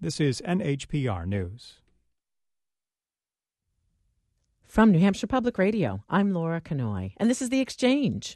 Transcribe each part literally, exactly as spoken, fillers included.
This is N H P R News. From New Hampshire Public Radio, I'm Laura Canoy, and this is The Exchange.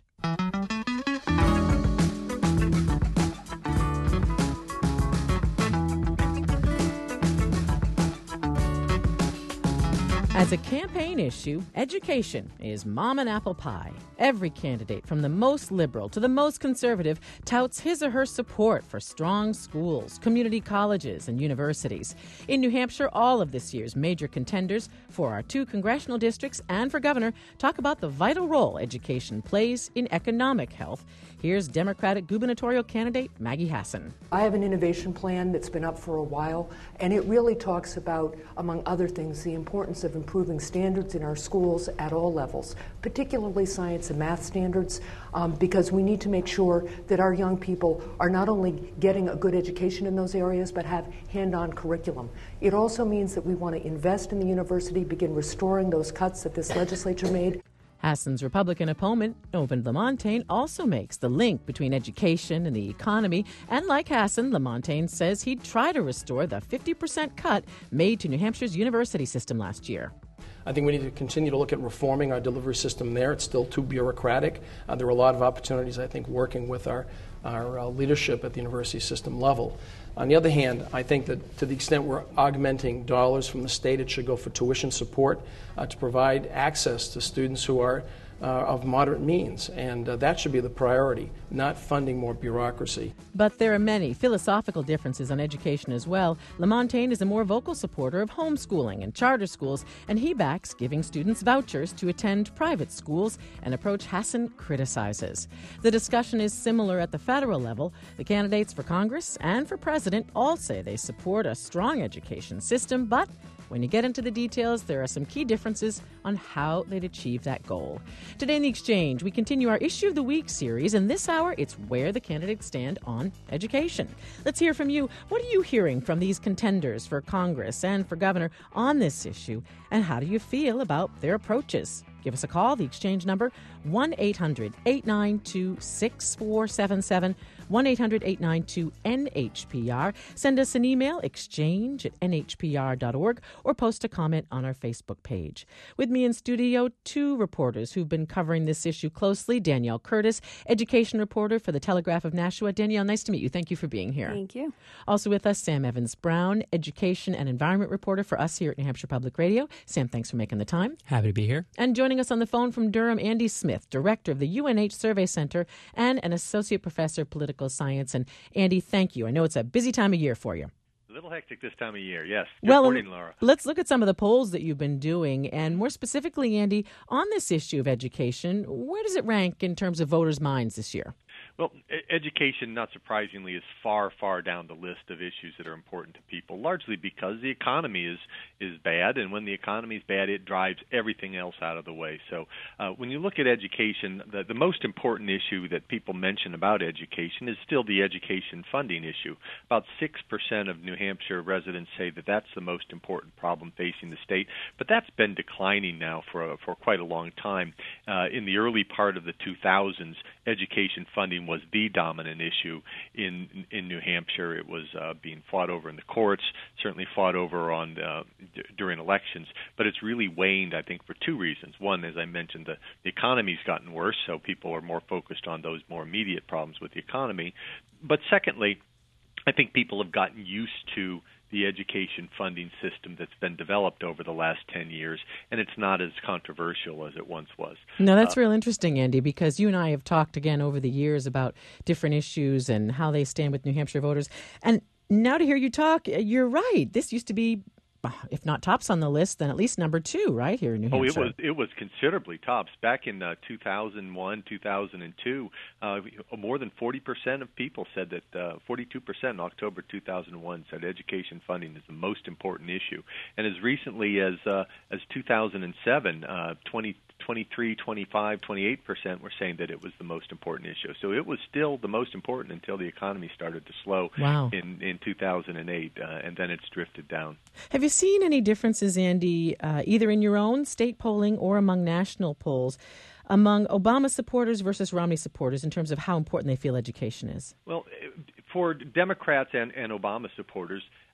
As a campaign issue, education is mom and apple pie. Every candidate, from the most liberal to the most conservative, touts his or her support for strong schools, community colleges, and universities. In New Hampshire, all of this year's major contenders for our two congressional districts and for governor talk about the vital role education plays in economic health. Here's Democratic gubernatorial candidate Maggie Hassan. I have an innovation plan that's been up for a while, and it really talks about, among other things, the importance of improving standards in our schools at all levels, particularly science and math standards, um, because we need to make sure that our young people are not only getting a good education in those areas, but have hand-on curriculum. It also means that we want to invest in the university, begin restoring those cuts that this legislature made. Hassan's Republican opponent, Owen LaMontagne, also makes the link between education and the economy. And like Hassan, LaMontagne says he'd try to restore the fifty percent cut made to New Hampshire's university system last year. I think we need to continue to look at reforming our delivery system there. It's still too bureaucratic. Uh, there are a lot of opportunities, I think, working with our, our uh, leadership at the university system level. On the other hand, I think that to the extent we're augmenting dollars from the state, it should go for tuition support uh, to provide access to students who are uh, of moderate means. And uh, that should be the priority, not funding more bureaucracy. But there are many philosophical differences on education as well. LaMontagne is a more vocal supporter of homeschooling and charter schools, and he backs giving students vouchers to attend private schools, an approach Hassan criticizes. The discussion is similar at the federal level. The candidates for Congress and for president all say they support a strong education system, but when you get into the details, there are some key differences on how they'd achieve that goal. Today in The Exchange, we continue our Issue of the Week series, and this hour, it's where the candidates stand on education. Let's hear from you. What are you hearing from these contenders for Congress and for governor on this issue, and how do you feel about their approaches? Give us a call. The Exchange number, one eight hundred eight nine two six four seven seven, one eight hundred eight nine two N H P R. Send us an email, exchange at N H P R dot org, or post a comment on our Facebook page. With me in studio, two reporters who've been covering this issue closely. Danielle Curtis, education reporter for the Telegraph of Nashua. Danielle, nice to meet you. Thank you for being here. Thank you. Also with us, Sam Evans-Brown, education and environment reporter for us here at New Hampshire Public Radio. Sam, thanks for making the time. Happy to be here. And joining us on the phone from Durham, Andy Smith, director of the U N H Survey Center and an associate professor of political science. And Andy, thank you. I know it's a busy time of year for you. A little hectic this time of year, yes. Good well, morning, Laura. Let's look at some of the polls that you've been doing, and more specifically, Andy, on this issue of education, where does it rank in terms of voters' minds this year? Well, education, not surprisingly, is far, far down the list of issues that are important to people, largely because the economy is is bad, and when the economy is bad, it drives everything else out of the way. So uh, when you look at education, the, the most important issue that people mention about education is still the education funding issue. About six percent of New Hampshire residents say that that's the most important problem facing the state, but that's been declining now for, a, for quite a long time. Uh, in the early part of the two thousands, education funding was the dominant issue in in New Hampshire. It was uh, being fought over in the courts, certainly fought over on uh, d- during elections, but it's really waned, I think, for two reasons. One, as I mentioned, the, the economy's gotten worse, so people are more focused on those more immediate problems with the economy. But secondly, I think people have gotten used to the education funding system that's been developed over the last ten years, and it's not as controversial as it once was. No, that's uh, real interesting, Andy, because you and I have talked again over the years about different issues and how they stand with New Hampshire voters. And now to hear you talk, you're right. This used to be, if not tops on the list, then at least number two, right, here in New Hampshire. Oh, it was it was considerably tops. Back in uh, two thousand one, two thousand two, uh, more than forty percent of people said that, uh, forty-two percent in October two thousand one said education funding is the most important issue. And as recently as uh, as two thousand seven, uh, twenty, twenty-three, twenty-five, twenty-eight percent were saying that it was the most important issue. So it was still the most important until the economy started to slow wow. in, in two thousand eight, uh, and then it's drifted down. Have you seen any differences, Andy, uh, either in your own state polling or among national polls, among Obama supporters versus Romney supporters in terms of how important they feel education is? Well, for Democrats and, and Obama supporters,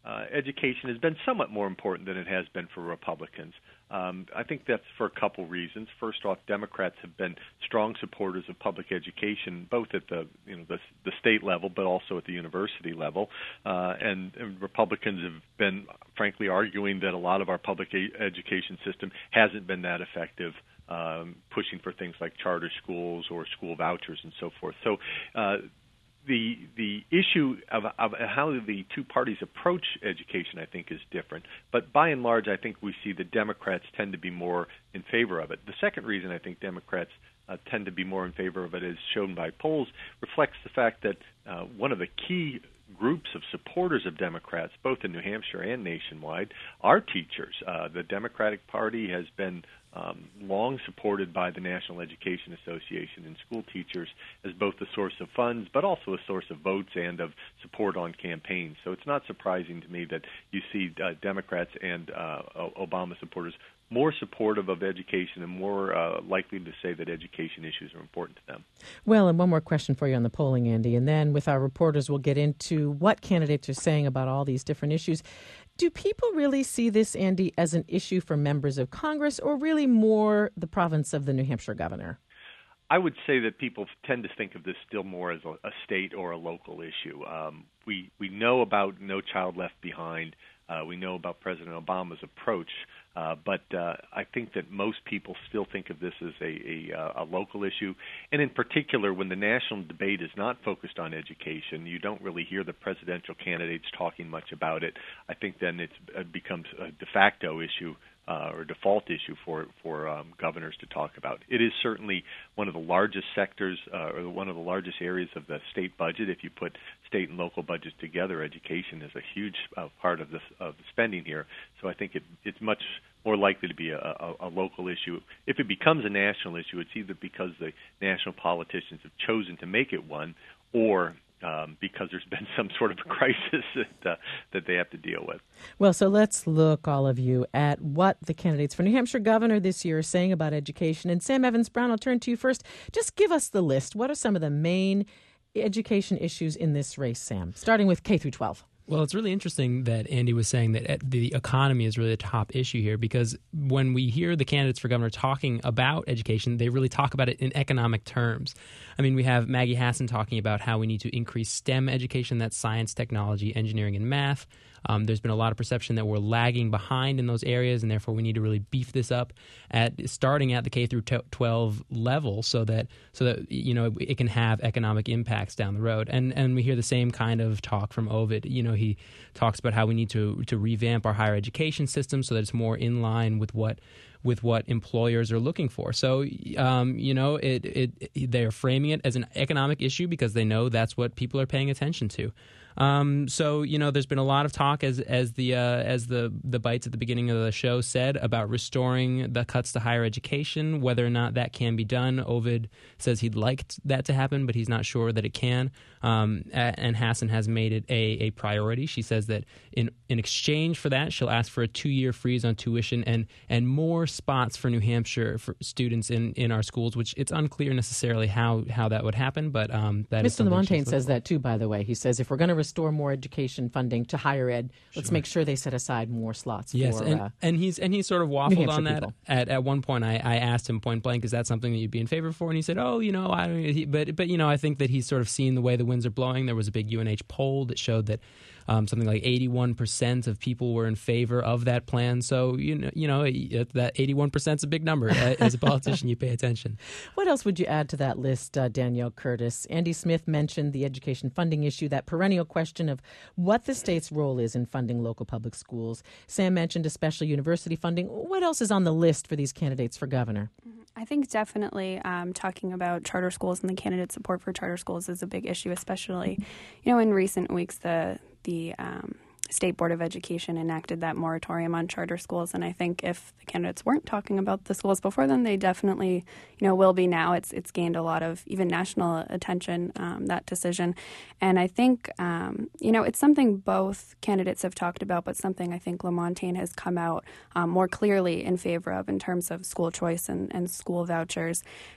uh, education has been somewhat more important than it has been for Republicans. Um, I think that's for a couple reasons. First off, Democrats have been strong supporters of public education, both at the you know the, the state level, but also at the university level. Uh, and, and Republicans have been, frankly, arguing that a lot of our public a- education system hasn't been that effective, um, pushing for things like charter schools or school vouchers and so forth. So. Uh, The the issue of, of how the two parties approach education, I think, is different. But by and large, I think we see the Democrats tend to be more in favor of it. The second reason I think Democrats uh, tend to be more in favor of it, as shown by polls, reflects the fact that uh, one of the key groups of supporters of Democrats, both in New Hampshire and nationwide, are teachers. Uh, the Democratic Party has been um, long supported by the National Education Association and school teachers as both a source of funds, but also a source of votes and of support on campaigns. So it's not surprising to me that you see uh, Democrats and uh, Obama supporters more supportive of education and more uh, likely to say that education issues are important to them. Well, and one more question for you on the polling, Andy, and then with our reporters we'll get into what candidates are saying about all these different issues. Do people really see this, Andy, as an issue for members of Congress or really more the province of the New Hampshire governor? I would say that people tend to think of this still more as a, a state or a local issue. Um, we, we know about No Child Left Behind. Uh, we know about President Obama's approach. Uh, but uh, I think that most people still think of this as a, a, a local issue. And in particular, when the national debate is not focused on education, you don't really hear the presidential candidates talking much about it. I think then it's, it becomes a de facto issue uh, or default issue for, for um, governors to talk about. It is certainly one of the largest sectors uh, or one of the largest areas of the state budget. If you put state and local budgets together, education is a huge uh, part of, this, of the spending here. So I think it, it's much more likely to be a, a, a local issue. If it becomes a national issue, it's either because the national politicians have chosen to make it one or um, because there's been some sort of a crisis that, uh, that they have to deal with. Well, so let's look, all of you, at what the candidates for New Hampshire governor this year are saying about education. And Sam Evans-Brown, I'll turn to you first. Just give us the list. What are some of the main education issues in this race, Sam, starting with K through twelve? Well, it's really interesting that Andy was saying that the economy is really the top issue here, because when we hear the candidates for governor talking about education, they really talk about it in economic terms. I mean, we have Maggie Hassan talking about how we need to increase STEM education, that's science, technology, engineering, and math. Um, there's been a lot of perception that we're lagging behind in those areas, and therefore we need to really beef this up at starting at the K through twelve level, so that so that you know it can have economic impacts down the road. And and we hear the same kind of talk from Ovid. You know, he talks about how we need to to revamp our higher education system so that it's more in line with what with what employers are looking for. So, um, you know, it, it, it they're framing it as an economic issue because they know that's what people are paying attention to. Um, so, you know, there's been a lot of talk, as as the uh, as the the bites at the beginning of the show said, about restoring the cuts to higher education, whether or not that can be done. Ovid says he'd like that to happen, but he's not sure that it can. Um, and Hassan has made it a, a priority. She says that in in exchange for that, she'll ask for a two-year freeze on tuition and and more spots for New Hampshire for students in, in our schools, which it's unclear necessarily how, how that would happen, but um, that is Mister LaMontagne says that too, by the way. He says if we're going to restore more education funding to higher ed, let's sure. make sure they set aside more slots yes, for and, uh, and he's and he sort of waffled on that. At at one point, I, I asked him point blank, is that something that you'd be in favor for? And he said, oh, you know, I don't. He, but but you know, I think that he's sort of seen the way the winds are blowing. There was a big U N H poll that showed that um, something like eighty-one percent of people were in favor of that plan. So you know, you know, that eighty-one percent is a big number. As a politician, you pay attention. What else would you add to that list, uh, Danielle Curtis? Andy Smith mentioned the education funding issue, that perennial question of what the state's role is in funding local public schools. Sam mentioned especially university funding. What else is on the list for these candidates for governor? I think definitely um, talking about charter schools and the candidate support for charter schools is a big issue, especially, you know, in recent weeks, the the um, State Board of Education enacted that moratorium on charter schools. And I think if the candidates weren't talking about the schools before then, they definitely, you know, will be now. It's it's gained a lot of even national attention, um, that decision. And I think, um, you know, it's something both candidates have talked about, but something I think LaMontagne has come out um, more clearly in favor of in terms of school choice and, and school vouchers.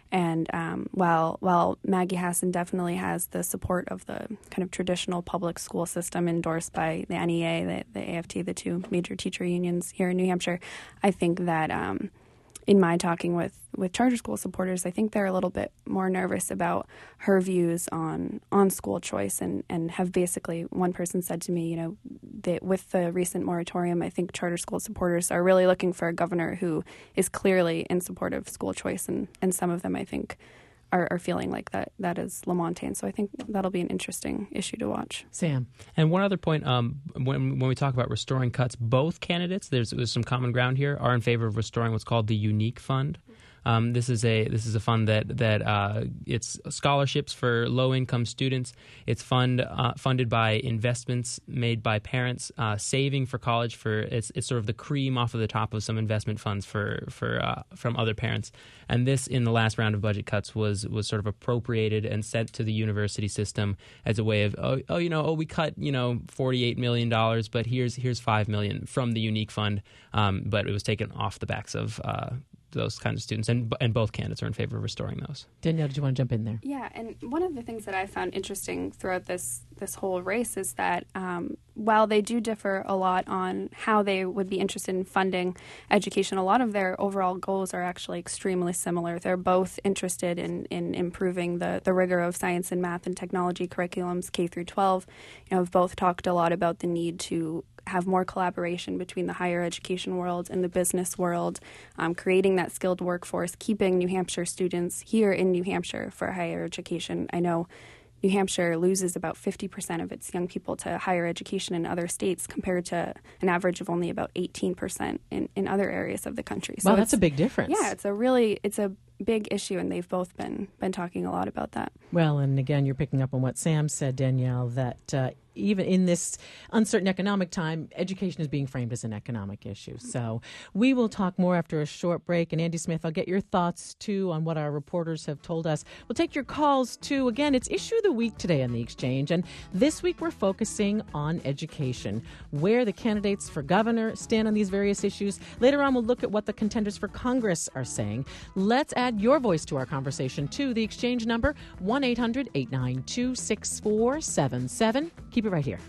And um, while while Maggie Hassan definitely has the support of the kind of traditional public school system endorsed by the N E A, the, the A F T, the two major teacher unions here in New Hampshire, I think that um, in my talking with, with charter school supporters, I think they're a little bit more nervous about her views on, on school choice and, and have basically, one person said to me, you know, that with the recent moratorium, I think charter school supporters are really looking for a governor who is clearly in support of school choice, and, and some of them, I think, Are, are feeling like that that is Lamontagne. So I think that'll be an interesting issue to watch. Sam. And one other point, um, when when we talk about restoring cuts, both candidates, there's, there's some common ground here, are in favor of restoring what's called the Unique Fund. Um, this is a this is a fund that that uh, it's scholarships for low income students. It's fund uh, funded by investments made by parents uh, saving for college. For it's it's sort of the cream off of the top of some investment funds for for uh, from other parents. And this, in the last round of budget cuts, was was sort of appropriated and sent to the university system as a way of oh, oh you know oh we cut you know forty-eight million dollars, but here's here's five million dollars from the Unique Fund. Um, but it was taken off the backs of Uh, those kinds of students, and and both candidates are in favor of restoring those. Danielle, did you want to jump in there? Yeah, and one of the things that I found interesting throughout this this whole race is that um, while they do differ a lot on how they would be interested in funding education, a lot of their overall goals are actually extremely similar. They're both interested in, in improving the, the rigor of science and math and technology curriculums K through twelve. You know, have both talked a lot about the need to have more collaboration between the higher education world and the business world, um, creating that skilled workforce, keeping New Hampshire students here in New Hampshire for higher education. I know New Hampshire loses about fifty percent of its young people to higher education in other states compared to an average of only about eighteen percent in, in other areas of the country. So well, that's a big difference. Yeah, it's a really, it's a big issue, and they've both been been talking a lot about that. Well, and again, you're picking up on what Sam said, Danielle, that uh, even in this uncertain economic time, education is being framed as an economic issue. So we will talk more after a short break. And Andy Smith, I'll get your thoughts, too, on what our reporters have told us. We'll take your calls, too. Again, it's Issue of the Week today on The Exchange. And this week we're focusing on education, where the candidates for governor stand on these various issues. Later on, we'll look at what the contenders for Congress are saying. Let's add your voice to our conversation, too. The Exchange number, one eight hundred eight nine two six four seven seven. Keep it right here.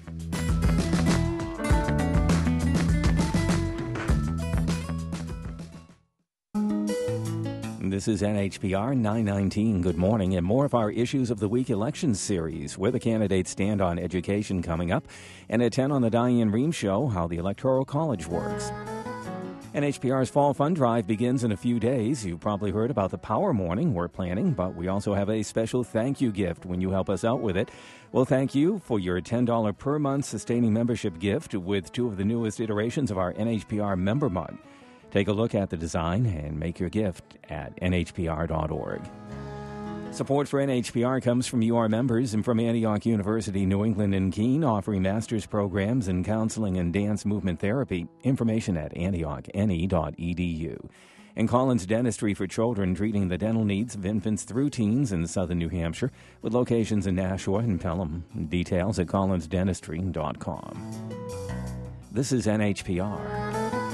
This is N H P R nine nineteen. Good morning, and more of our Issues of the Week election series, where the candidates stand on education, coming up, and at ten on the Diane Rehm Show, how the Electoral College works. N H P R's Fall Fund Drive begins in a few days. You've probably heard about the Power Morning we're planning, but we also have a special thank you gift when you help us out with it. Well, thank you for your ten dollars per month sustaining membership gift with two of the newest iterations of our N H P R member mug. Take a look at the design and make your gift at N H P R dot org. Support for N H P R comes from you, our members, and from Antioch University, New England and Keene, offering master's programs in counseling and dance movement therapy. Information at antioch n e dot e d u. And Collins Dentistry for Children, treating the dental needs of infants through teens in southern New Hampshire, with locations in Nashua and Pelham. Details at collins dentistry dot com. This is N H P R.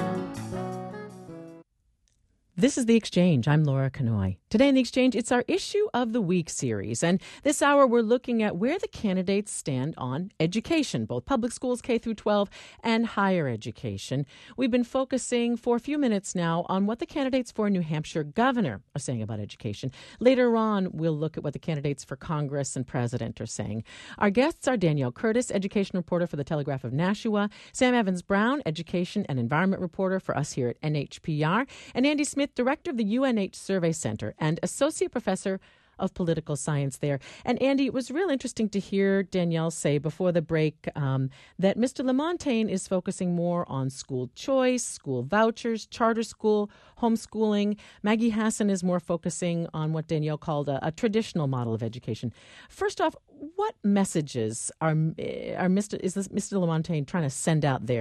This is The Exchange. I'm Laura Kanoy. Today in The Exchange, it's our Issue of the Week series. And this hour, we're looking at where the candidates stand on education, both public schools, K through twelve, and higher education. We've been focusing for a few minutes now on what the candidates for New Hampshire governor are saying about education. Later on, we'll look at what the candidates for Congress and president are saying. Our guests are Danielle Curtis, education reporter for the Telegraph of Nashua, Sam Evans-Brown, education and environment reporter for us here at N H P R, and Andy Smith, director of the U N H Survey Center and associate professor of political science there. And Andy, it was real interesting to hear Danielle say before the break um, that Mister Lamontagne is focusing more on school choice, school vouchers, charter school, homeschooling. Maggie Hassan is more focusing on what Danielle called a, a traditional model of education. First off, what messages are are Mister is this Mister Lamontagne trying to send out there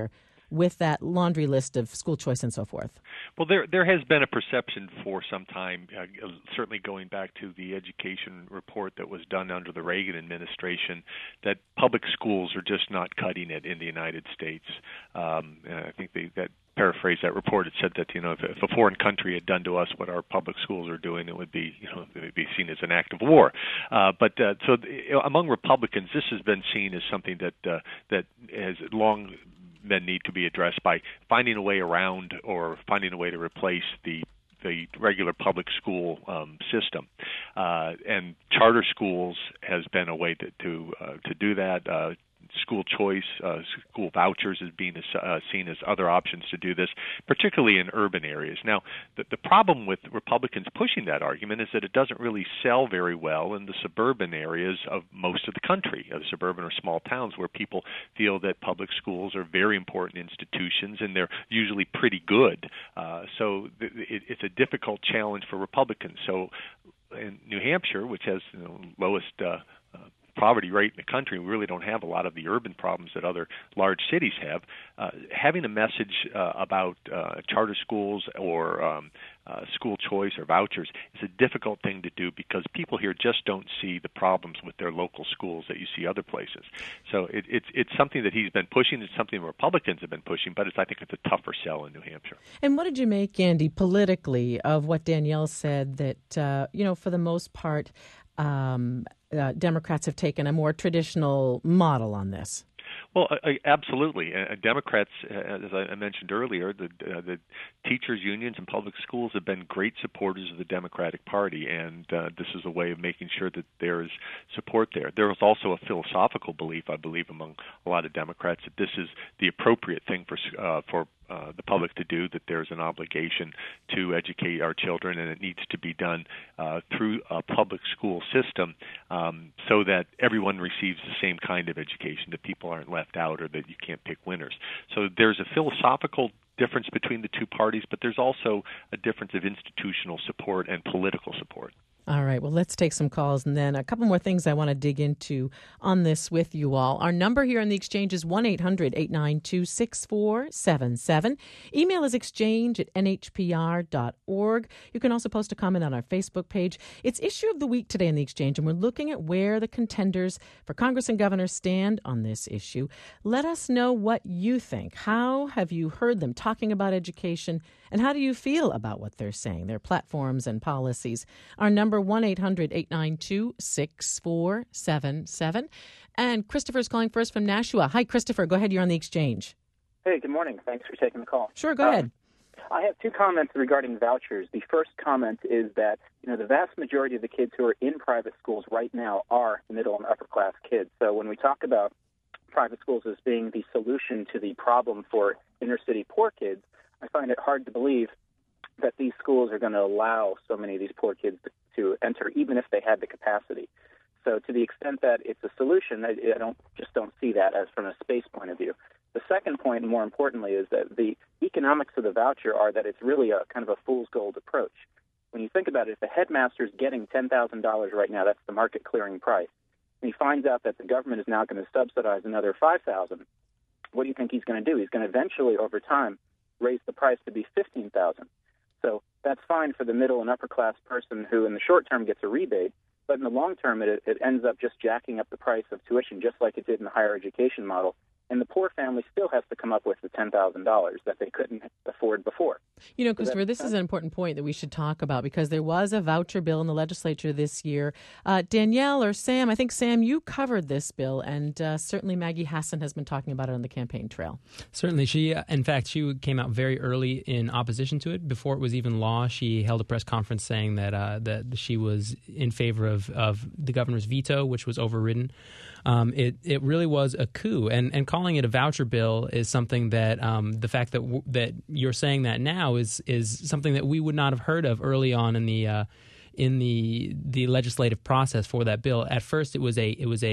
with that laundry list of school choice and so forth? Well, there there has been a perception for some time, uh, certainly going back to the education report that was done under the Reagan administration, that public schools are just not cutting it in the United States. Um, and I think they, that paraphrase that report. It said that, you know, if, if a foreign country had done to us what our public schools are doing, it would be, you know, it would be seen as an act of war. Uh, but uh, so you know, among Republicans, this has been seen as something that uh, that has long men need to be addressed by finding a way around or finding a way to replace the the regular public school um, system, uh, and charter schools has been a way to to, uh, to do that. Uh, School choice, uh, school vouchers is being uh, seen as other options to do this, particularly in urban areas. Now, the, the problem with Republicans pushing that argument is that it doesn't really sell very well in the suburban areas of most of the country, of suburban or small towns, where people feel that public schools are very important institutions and they're usually pretty good. Uh, so th- it, it's a difficult challenge for Republicans. So in New Hampshire, which has the you know, lowest uh, uh, poverty rate in the country, we really don't have a lot of the urban problems that other large cities have. Uh, having a message uh, about uh, charter schools or um, uh, school choice or vouchers is a difficult thing to do because people here just don't see the problems with their local schools that you see other places. So it, it's it's something that he's been pushing. It's something Republicans have been pushing, but it's, I think it's a tougher sell in New Hampshire. And what did you make, Andy, politically of what Danielle said that, uh, you know, for the most part, um, Uh, Democrats have taken a more traditional model on this? Well, uh, absolutely. Uh, Democrats, uh, as I mentioned earlier, the, uh, the teachers' unions and public schools have been great supporters of the Democratic Party, and uh, this is a way of making sure that there is support there. There is also a philosophical belief, I believe, among a lot of Democrats that this is the appropriate thing for uh, for Uh, the public to do, that there's an obligation to educate our children, and it needs to be done uh, through a public school system um, so that everyone receives the same kind of education, that people aren't left out or that you can't pick winners. So there's a philosophical difference between the two parties, but there's also a difference of institutional support and political support. All right. Well, let's take some calls, and then a couple more things I want to dig into on this with you all. Our number here in the Exchange is one eight hundred eight nine two six four seven seven. Email is exchange at n h p r dot org. You can also post a comment on our Facebook page. It's Issue of the Week today in the Exchange, and we're looking at where the contenders for Congress and governor stand on this issue. Let us know what you think. How have you heard them talking about education, and how do you feel about what they're saying, their platforms and policies? Our number one eight hundred eight nine two six four seven seven. And Christopher's calling first from Nashua. Hi, Christopher. Go ahead. You're on the Exchange. Hey, good morning. Thanks for taking the call. Sure, go um, ahead. I have two comments regarding vouchers. The first comment is that, you know, the vast majority of the kids who are in private schools right now are middle and upper class kids. So when we talk about private schools as being the solution to the problem for inner city poor kids, I find it hard to believe that these schools are going to allow so many of these poor kids to, to enter, even if they had the capacity. So to the extent that it's a solution, I, I don't just don't see that as from a space point of view. The second point, and more importantly, is that the economics of the voucher are that it's really a kind of a fool's gold approach. When you think about it, if the headmaster is getting ten thousand dollars right now, that's the market clearing price, and he finds out that the government is now going to subsidize another five thousand dollars, what do you think he's going to do? He's going to eventually, over time, raise the price to be fifteen thousand dollars. So that's fine for the middle and upper class person who in the short term gets a rebate, but in the long term it, it ends up just jacking up the price of tuition just like it did in the higher education model. And the poor family still has to come up with the ten thousand dollars that they couldn't afford before. You know, Christopher, this is an important point that we should talk about because there was a voucher bill in the legislature this year. Uh, Danielle or Sam, I think, Sam, you covered this bill, and uh, certainly Maggie Hassan has been talking about it on the campaign trail. Certainly. She, uh, in fact, she came out very early in opposition to it. Before it was even law, she held a press conference saying that uh, that she was in favor of, of the governor's veto, which was overridden. Um, it it really was a coup, and and calling it a voucher bill is something that um, the fact that w- that you're saying that now is is something that we would not have heard of early on in the uh, in the the legislative process for that bill. At first, it was a it was a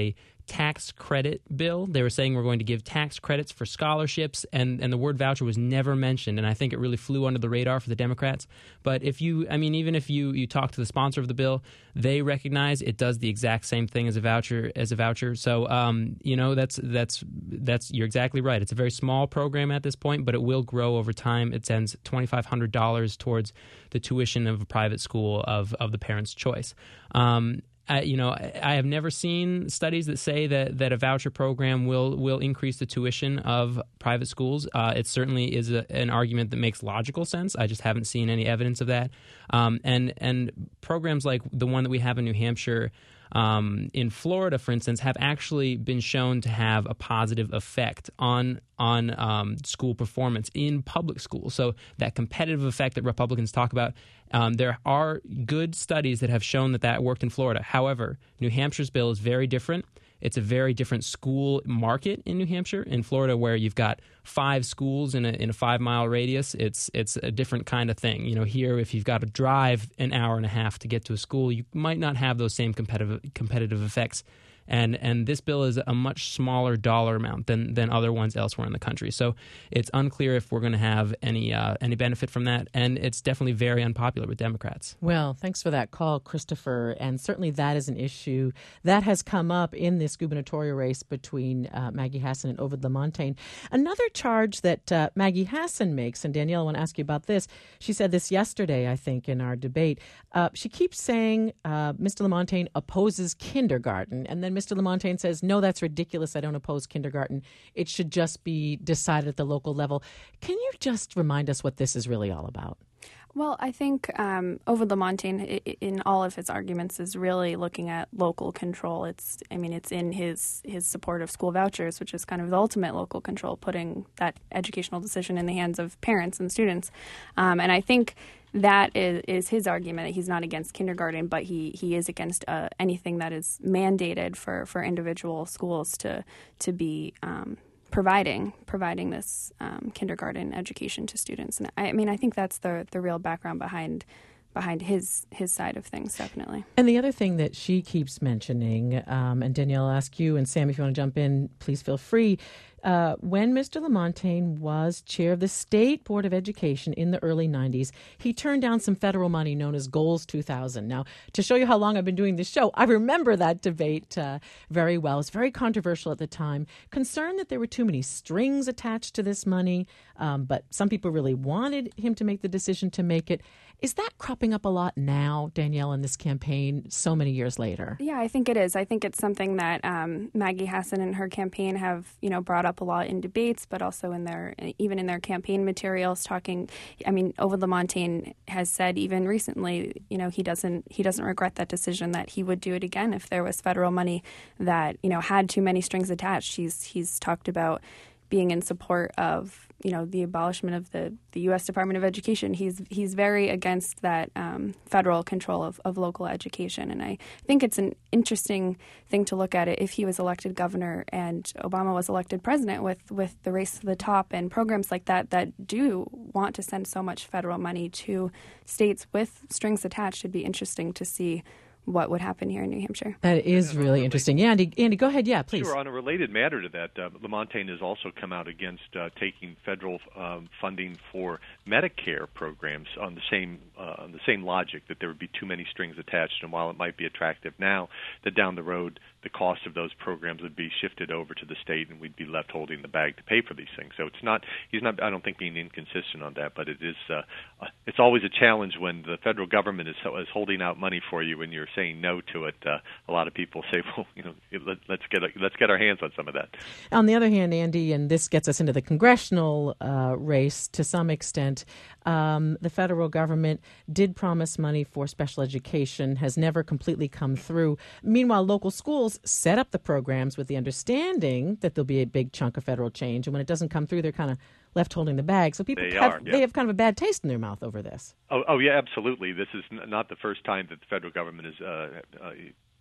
tax credit bill. They were saying we're going to give tax credits for scholarships, and, and the word voucher was never mentioned, and I think it really flew under the radar for the Democrats. But if you, I mean, even if you, you talk to the sponsor of the bill, they recognize it does the exact same thing as a voucher as a voucher. So, um, you know, that's that's that's you're exactly right. It's a very small program at this point, but it will grow over time. It sends twenty-five hundred dollars towards the tuition of a private school of of the parent's choice. Um, I, you know, I have never seen studies that say that, that a voucher program will will increase the tuition of private schools. Uh, it certainly is a, an argument that makes logical sense. I just haven't seen any evidence of that. Um, and and programs like the one that we have in New Hampshire, um, in Florida, for instance, have actually been shown to have a positive effect on on um, school performance in public schools. So that competitive effect that Republicans talk about, um, there are good studies that have shown that that worked in Florida. However, New Hampshire's bill is very different. It's a very different school market in New Hampshire. In Florida, where you've got five schools in a in a five mile radius, it's it's a different kind of thing. You know, here if you've got to drive an hour and a half to get to a school, you might not have those same competitive competitive effects. And and this bill is a much smaller dollar amount than than other ones elsewhere in the country. So it's unclear if we're going to have any uh, any benefit from that, and it's definitely very unpopular with Democrats. Well, thanks for that call, Christopher. And certainly that is an issue that has come up in this gubernatorial race between uh, Maggie Hassan and Ovid LaMontagne. Another charge that uh, Maggie Hassan makes, and Danielle, I want to ask you about this. She said this yesterday, I think, in our debate. Uh, she keeps saying uh, Mister LaMontagne opposes kindergarten, and then Mister LaMontagne says, no, that's ridiculous. I don't oppose kindergarten. It should just be decided at the local level. Can you just remind us what this is really all about? Well, I think um, Ovid LaMontagne, in all of his arguments, is really looking at local control. It's, I mean, it's in his his support of school vouchers, which is kind of the ultimate local control, putting that educational decision in the hands of parents and students. Um, and I think that is, is his argument, that he's not against kindergarten, but he, he is against uh, anything that is mandated for, for individual schools to to be um, providing providing this um, kindergarten education to students. And I, I mean, I think that's the the real background behind behind his his side of things, definitely. And the other thing that she keeps mentioning, um, and Danielle, I'll ask you, and Sam, if you want to jump in, please feel free. Uh, when Mister LaMontagne was chair of the State Board of Education in the early nineties, he turned down some federal money known as Goals two thousand. Now, to show you how long I've been doing this show, I remember that debate uh, very well. It was very controversial at the time, concerned that there were too many strings attached to this money, um, but some people really wanted him to make the decision to make it. Is that cropping up a lot now, Danielle, in this campaign so many years later? Yeah, I think it is. I think it's something that um, Maggie Hassan and her campaign have, you know, brought up a lot in debates, but also in their, even in their campaign materials, talking. I mean, Ovid LaMontagne has said even recently, you know, he doesn't he doesn't regret that decision, that he would do it again if there was federal money that, you know, had too many strings attached. He's he's talked about being in support of, you know, the abolishment of the, the U S Department of Education. He's he's very against that um, federal control of, of local education. And I think it's an interesting thing to look at it if he was elected governor and Obama was elected president, with, with the race to the top and programs like that that do want to send so much federal money to states with strings attached. It'd be interesting to see what would happen here in New Hampshire. That is really interesting. Yeah, Andy, Andy, go ahead. Yeah, please. Sure. On a related matter to that, uh, LaMontagne has also come out against uh, taking federal um, funding for Medicare programs on the same uh, on the same logic, that there would be too many strings attached. And while it might be attractive now, that down the road the cost of those programs would be shifted over to the state, and we'd be left holding the bag to pay for these things. So it's not he's not I don't think being inconsistent on that, but it is uh, uh, it's always a challenge when the federal government is is holding out money for you and you're saying no to it. Uh, a lot of people say, well, you know, let, let's get a, let's get our hands on some of that. On the other hand, Andy, and this gets us into the congressional uh, race to some extent, um, the federal government did promise money for special education, has never completely come through. Meanwhile, local schools set up the programs with the understanding that there'll be a big chunk of federal change, and when it doesn't come through, they're kind of left holding the bag. So people they have, are, yeah. they have kind of a bad taste in their mouth over this. Oh, oh yeah, absolutely. This is n- not the first time that the federal government has uh, uh,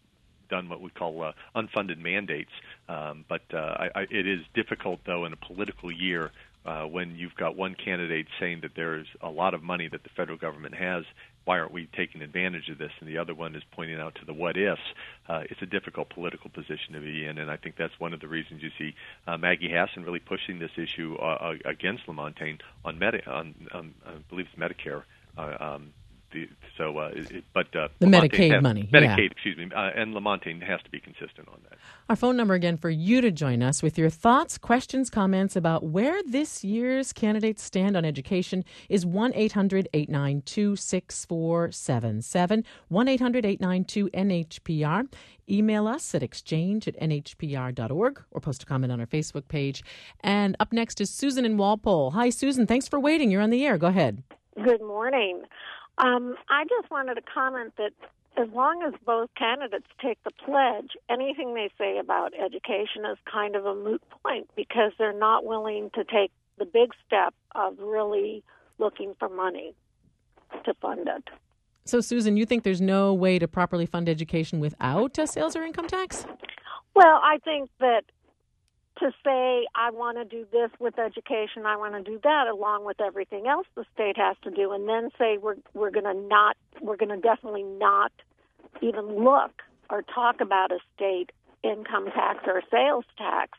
done what we call uh, unfunded mandates. Um, but uh, I, I, it is difficult, though, in a political year uh, when you've got one candidate saying that there's a lot of money that the federal government has, why aren't we taking advantage of this? And the other one is pointing out to the what-ifs. Uh, it's a difficult political position to be in, and I think that's one of the reasons you see uh, Maggie Hassan really pushing this issue uh, against LaMontagne on, Medi- on, on I believe it's Medicare. Uh, um, The, so, uh, it, but uh, the LaMontagne Medicaid has, money, Medicaid, yeah. excuse me, uh, and LaMontagne has to be consistent on that. Our phone number again for you to join us with your thoughts, questions, comments about where this year's candidates stand on education is one eight hundred eight nine two six four seven seven, one eight hundred eight nine two N H P R. Email us at exchange at N H P R dot org or post a comment on our Facebook page. And up next is Susan in Walpole. Hi, Susan. Thanks for waiting. You're on the air. Go ahead. Good morning. Um, I just wanted to comment that as long as both candidates take the pledge, anything they say about education is kind of a moot point because they're not willing to take the big step of really looking for money to fund it. So, Susan, you think there's no way to properly fund education without a sales or income tax? Well, I think that to say, I want to do this with education, I want to do that, along with everything else the state has to do, and then say we're we're going to not, we're going to definitely not even look or talk about a state income tax or a sales tax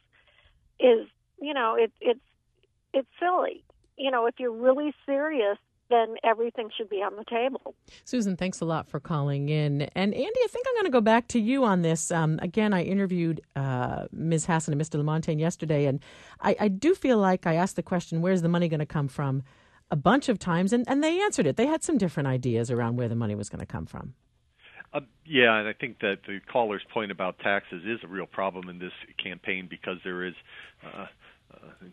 is, you know, it, it's it's silly. You know, if you're really serious, then everything should be on the table. Susan, thanks a lot for calling in. And Andy, I think I'm going to go back to you on this. Um, again, I interviewed uh, Miz Hassan and Mister LaMontagne yesterday, and I, I do feel like I asked the question, where's the money going to come from, a bunch of times, and, and they answered it. They had some different ideas around where the money was going to come from. Uh, yeah, and I think that the caller's point about taxes is a real problem in this campaign because there is uh, uh,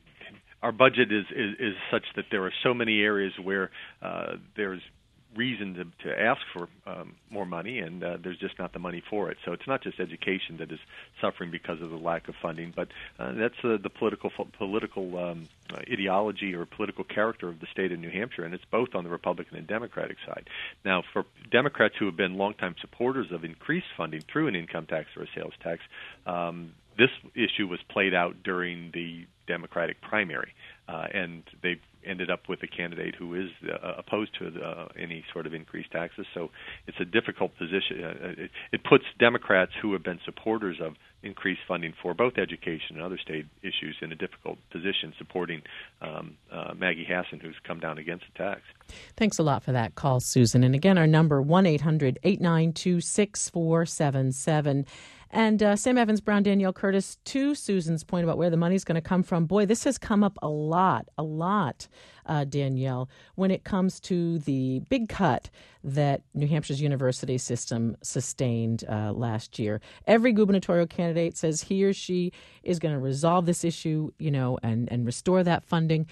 our budget is, is, is such that there are so many areas where uh, there's reason to, to ask for um, more money, and uh, there's just not the money for it. So it's not just education that is suffering because of the lack of funding, but uh, that's uh, the political political um, uh, ideology or political character of the state of New Hampshire, and it's both on the Republican and Democratic side. Now, for Democrats who have been longtime supporters of increased funding through an income tax or a sales tax, um, this issue was played out during the Democratic primary, uh, and they ended up with a candidate who is uh, opposed to uh, any sort of increased taxes. So it's a difficult position. Uh, it, it puts Democrats who have been supporters of increased funding for both education and other state issues in a difficult position, supporting um, uh, Maggie Hassan, who's come down against the tax. Thanks a lot for that call, Susan. And again, our number, one eight hundred eight nine two six four seven seven. And uh, Sam Evans, Brown, Danielle Curtis, to Susan's point about where the money's going to come from. Boy, this has come up a lot, a lot, uh, Danielle, when it comes to the big cut that New Hampshire's university system sustained uh, last year. Every gubernatorial candidate says he or she is going to resolve this issue, you know, and, and restore that funding.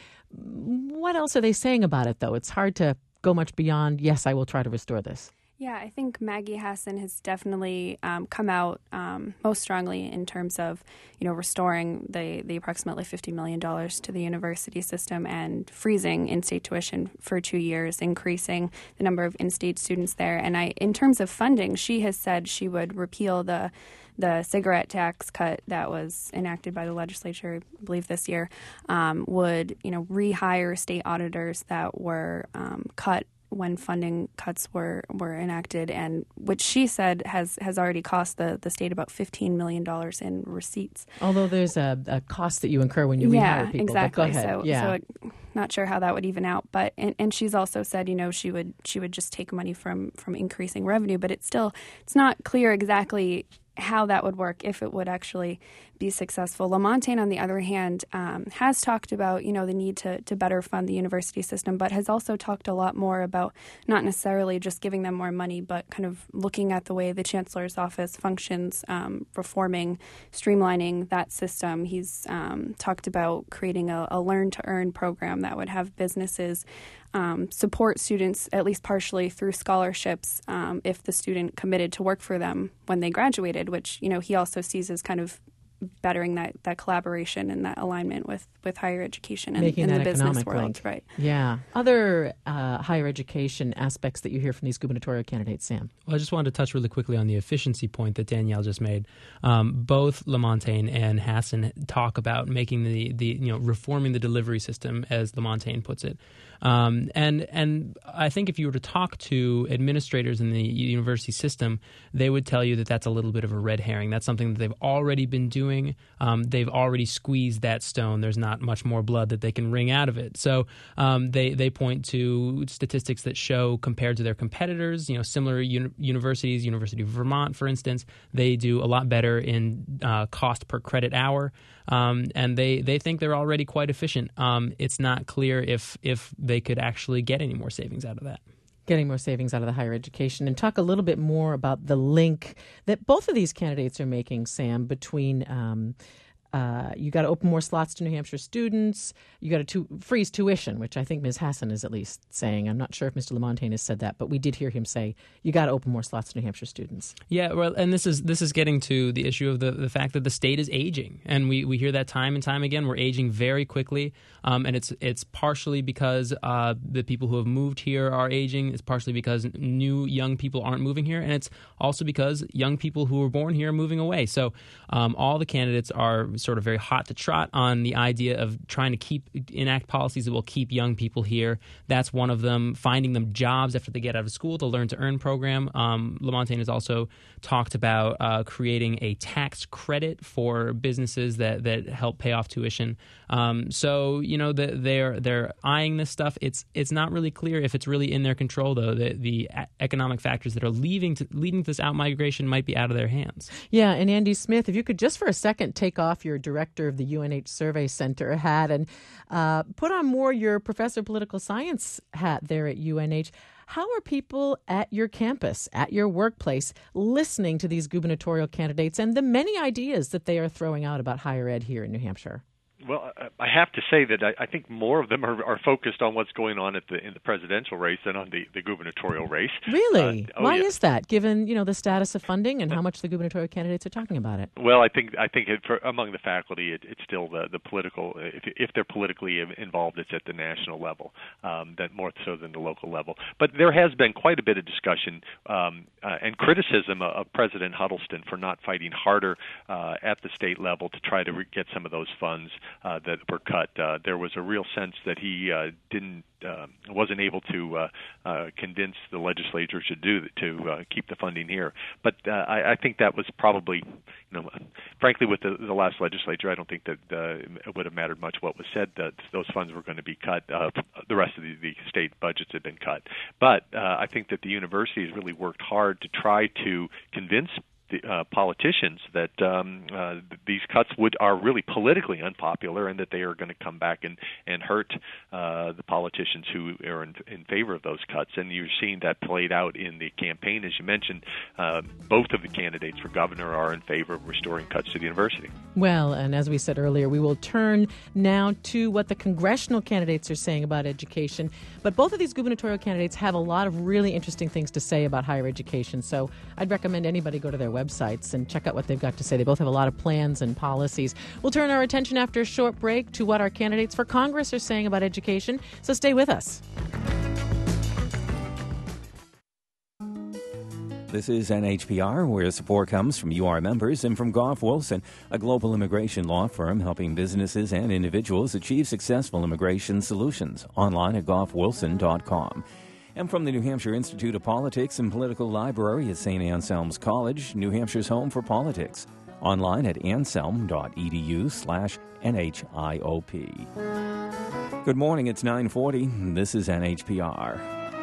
What else are they saying about it, though? It's hard to go much beyond, yes, I will try to restore this. Yeah, I think Maggie Hassan has definitely um, come out um, most strongly in terms of, you know, restoring the, the approximately fifty million dollars to the university system and freezing in-state tuition for two years, increasing the number of in-state students there. And I, in terms of funding, she has said she would repeal the the cigarette tax cut that was enacted by the legislature, I believe this year, um, would, you know, rehire state auditors that were um, cut when funding cuts were, were enacted, and which she said has, has already cost the, the state about fifteen million dollars in receipts. Although there's a, a cost that you incur when you yeah, rehire people. Exactly. But go ahead. So, yeah, so it, not sure how that would even out. But and, and she's also said, you know, she would she would just take money from, from increasing revenue, but it's still it's not clear exactly how that would work, if it would actually be successful. LaMontagne, on the other hand, um, has talked about, you know, the need to, to better fund the university system, but has also talked a lot more about not necessarily just giving them more money, but kind of looking at the way the chancellor's office functions, um, reforming, streamlining that system. He's um, talked about creating a, a learn-to-earn program that would have businesses Um, support students, at least partially, through scholarships um, if the student committed to work for them when they graduated, which, you know, he also sees as kind of bettering that, that collaboration and that alignment with, with higher education and, Making and that the business economic world. link. Right. Yeah. Other uh, higher education aspects that you hear from these gubernatorial candidates, Sam? Well, I just wanted to touch really quickly on the efficiency point that Danielle just made. Um, both LaMontagne and Hassan talk about making the, the you know reforming the delivery system, as LaMontagne puts it. Um, and and I think if you were to talk to administrators in the university system, they would tell you that that's a little bit of a red herring. That's something that they've already been doing. Um, they've already squeezed that stone. There's not much more blood that they can wring out of it. So um, they they point to statistics that show, compared to their competitors, you know, similar uni- universities, University of Vermont, for instance, they do a lot better in uh, cost per credit hour. Um, and they, they think they're already quite efficient. Um, it's not clear if if they could actually get any more savings out of that. Getting more savings out of the higher education. And talk a little bit more about the link that both of these candidates are making, Sam, between um, uh, you got to open more slots to New Hampshire students, you got to tu- freeze tuition, which I think Miz Hassan is at least saying. I'm not sure if Mister LaMontagne has said that, but we did hear him say you got to open more slots to New Hampshire students. Yeah, well, and this is this is getting to the issue of the, the fact that the state is aging, and we, we hear that time and time again. We're aging very quickly, um, and it's it's partially because uh, the people who have moved here are aging. It's partially because new young people aren't moving here, and it's also because young people who were born here are moving away. So um, all the candidates are sort of very hot to trot on the idea of trying to keep enact policies that will keep young people here. That's one of them. Finding them jobs after they get out of school, the Learn to Earn program. Um, LaMontagne has also talked about uh, creating a tax credit for businesses that, that help pay off tuition. Um, so you know the, they're they're eyeing this stuff. It's it's not really clear if it's really in their control, though. The, the economic factors that are leading to leading to this outmigration might be out of their hands. Yeah, and Andy Smith, if you could just for a second take off your director of the U N H Survey Center hat and uh, put on more your professor of political science hat there at U N H. How are people at your campus, at your workplace, listening to these gubernatorial candidates and the many ideas that they are throwing out about higher ed here in New Hampshire? Well, I have to say that I, I think more of them are, are focused on what's going on at the in the presidential race than on the, the gubernatorial race. Really? Uh, oh, Why yeah. is that, given you know the status of funding and how much the gubernatorial candidates are talking about it? Well, I think I think it, for, among the faculty, it, it's still the, the political. If, if they're politically involved, it's at the national level, um, that more so than the local level. But there has been quite a bit of discussion um, uh, and criticism of, of President Huddleston for not fighting harder uh, at the state level to try to re- get some of those funds Uh, that were cut. Uh, there was a real sense that he uh, didn't uh, wasn't able to uh, uh, convince the legislature to do to uh, keep the funding here. But uh, I, I think that was probably, you know, frankly, with the, the last legislature, I don't think that uh, it would have mattered much what was said. That those funds were going to be cut. Uh, the rest of the, the state budgets had been cut. But uh, I think that the university has really worked hard to try to convince The, uh, politicians that um, uh, these cuts would are really politically unpopular and that they are going to come back and and hurt uh, the politicians who are in, in favor of those cuts. And you're seeing that played out in the campaign, as you mentioned. Uh, both of the candidates for governor are in favor of restoring cuts to the university. Well, and as we said earlier, we will turn now to what the congressional candidates are saying about education. But both of these gubernatorial candidates have a lot of really interesting things to say about higher education. So I'd recommend anybody go to their websites and check out what they've got to say. They both have a lot of plans and policies. We'll turn our attention after a short break to what our candidates for Congress are saying about education. So stay with us. This is N H P R, where support comes from U R members and from Goff Wilson, a global immigration law firm helping businesses and individuals achieve successful immigration solutions. Online at goff wilson dot com. And from the New Hampshire Institute of Politics and Political Library at Saint Anselm's College, New Hampshire's home for politics. Online at anselm.edu slash NHIOP. Good morning, it's nine forty. This is N H P R.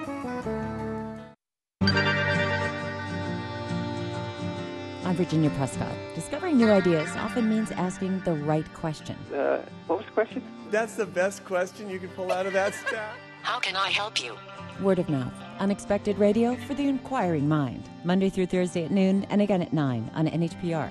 I'm Virginia Prescott. Discovering new ideas often means asking the right question. Uh, what was the question? That's the best question you could pull out of that stack. How can I help you? Word of mouth. Unexpected radio for the inquiring mind. Monday through Thursday at noon and again at nine on N H P R.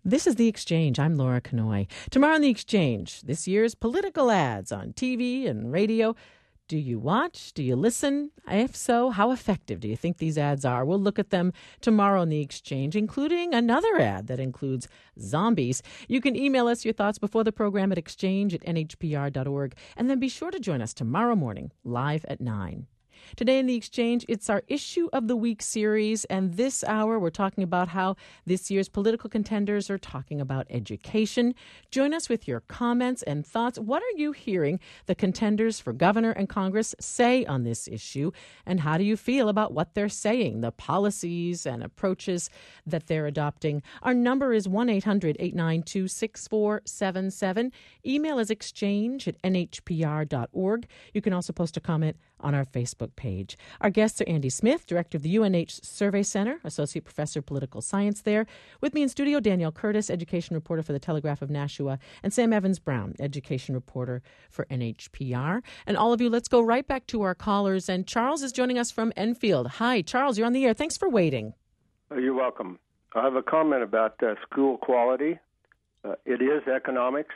This is The Exchange. I'm Laura Kanoy. Tomorrow on The Exchange, this year's political ads on T V and radio. Do you watch? Do you listen? If so, how effective do you think these ads are? We'll look at them tomorrow on The Exchange, including another ad that includes zombies. You can email us your thoughts before the program at exchange at n h p r dot org, and then be sure to join us tomorrow morning, live at nine. Today in The Exchange, it's our Issue of the Week series, and this hour we're talking about how this year's political contenders are talking about education. Join us with your comments and thoughts. What are you hearing the contenders for governor and Congress say on this issue, and how do you feel about what they're saying, the policies and approaches that they're adopting? Our number is one eight hundred eight nine two six four seven seven. Email is exchange at n h p r dot org. You can also post a comment on our Facebook page. Our guests are Andy Smith, director of the U N H Survey Center, associate professor of political science there. With me in studio, Danielle Curtis, education reporter for the Telegraph of Nashua, and Sam Evans-Brown, education reporter for N H P R. And all of you, let's go right back to our callers. And Charles is joining us from Enfield. Hi, Charles, you're on the air. Thanks for waiting. Oh, you're welcome. I have a comment about uh, school quality. Uh, it is economics.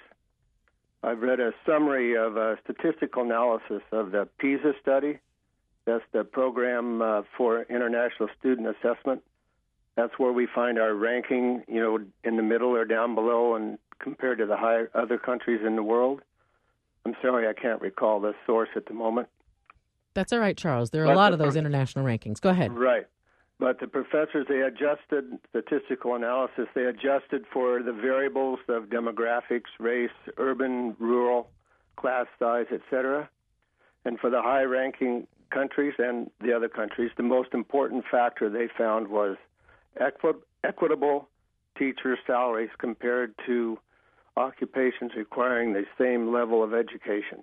I've read a summary of a statistical analysis of the PISA study. That's the program uh, for international student assessment. That's where we find our ranking, you know, in the middle or down below and compared to the high, other countries in the world. I'm sorry, I can't recall the source at the moment. That's all right, Charles. There are But a lot the of those pro- international rankings. Go ahead. Right. But the professors, they adjusted statistical analysis. They adjusted for the variables of demographics, race, urban, rural, class size, et cetera. And for the high-ranking countries and the other countries, the most important factor they found was equi- equitable teacher salaries compared to occupations requiring the same level of education.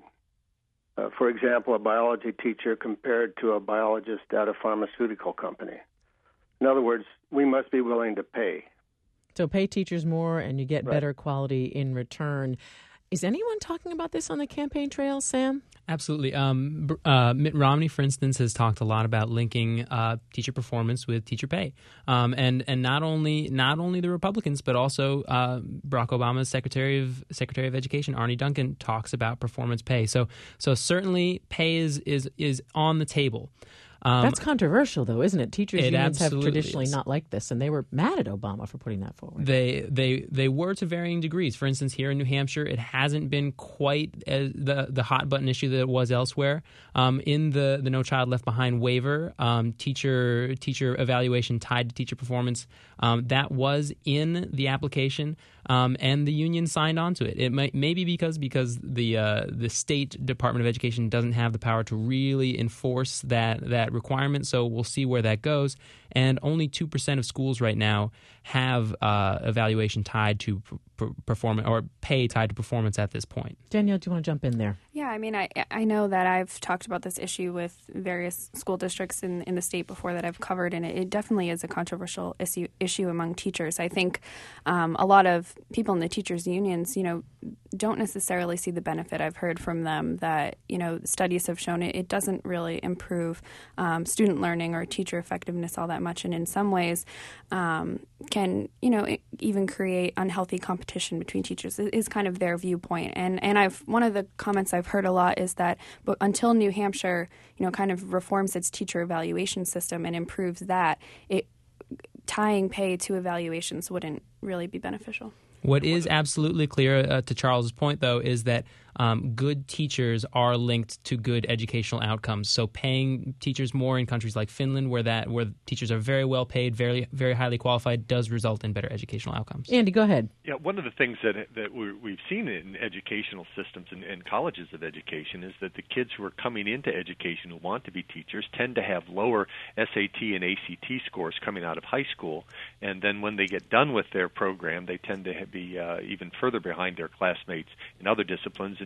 Uh, for example, a biology teacher compared to a biologist at a pharmaceutical company. In other words, we must be willing to pay. So pay teachers more and you get Right. better quality in return. Is anyone talking about this on the campaign trail, Sam? Absolutely. Um, uh, Mitt Romney, for instance, has talked a lot about linking uh, teacher performance with teacher pay, um, and and not only not only the Republicans, but also uh, Barack Obama's Secretary of Secretary of Education, Arne Duncan, talks about performance pay. So so certainly pay is is is on the table. Um, That's controversial, though, isn't it? Teachers it unions have absolutely traditionally is. not liked this, and they were mad at Obama for putting that forward. They they they were to varying degrees. For instance, here in New Hampshire, it hasn't been quite as the the hot button issue that it was elsewhere. Um, in the, the No Child Left Behind waiver, um, teacher teacher evaluation tied to teacher performance, um, that was in the application, um, and the union signed on to it. It might maybe because because the uh, the state Department of Education doesn't have the power to really enforce that that requirement. So we'll see where that goes. And only two percent of schools right now have uh, evaluation tied to p- performance or pay tied to performance at this point. Danielle, do you want to jump in there? Yeah, I mean, I I know that I've talked about this issue with various school districts in, in the state before that I've covered, and it, it definitely is a controversial issue issue among teachers. I think um, a lot of people in the teachers' unions, you know, don't necessarily see the benefit. I've heard from them that, you know, studies have shown it, it doesn't really improve um, student learning or teacher effectiveness all that much, and in some ways um, can, you know, even create unhealthy competition between teachers is kind of their viewpoint. And and I've one of the comments I've heard a lot is that but until New Hampshire, you know, kind of reforms its teacher evaluation system and improves that, it tying pay to evaluations wouldn't really be beneficial. What is absolutely clear, uh, to Charles's point, though, is that um, good teachers are linked to good educational outcomes. So paying teachers more in countries like Finland, where that where teachers are very well paid, very very highly qualified, does result in better educational outcomes. Andy, go ahead. Yeah, one of the things that that we, we've seen in educational systems and, and colleges of education is that the kids who are coming into education who want to be teachers tend to have lower S A T and A C T scores coming out of high school, and then when they get done with their program, they tend to be uh, even further behind their classmates in other disciplines. And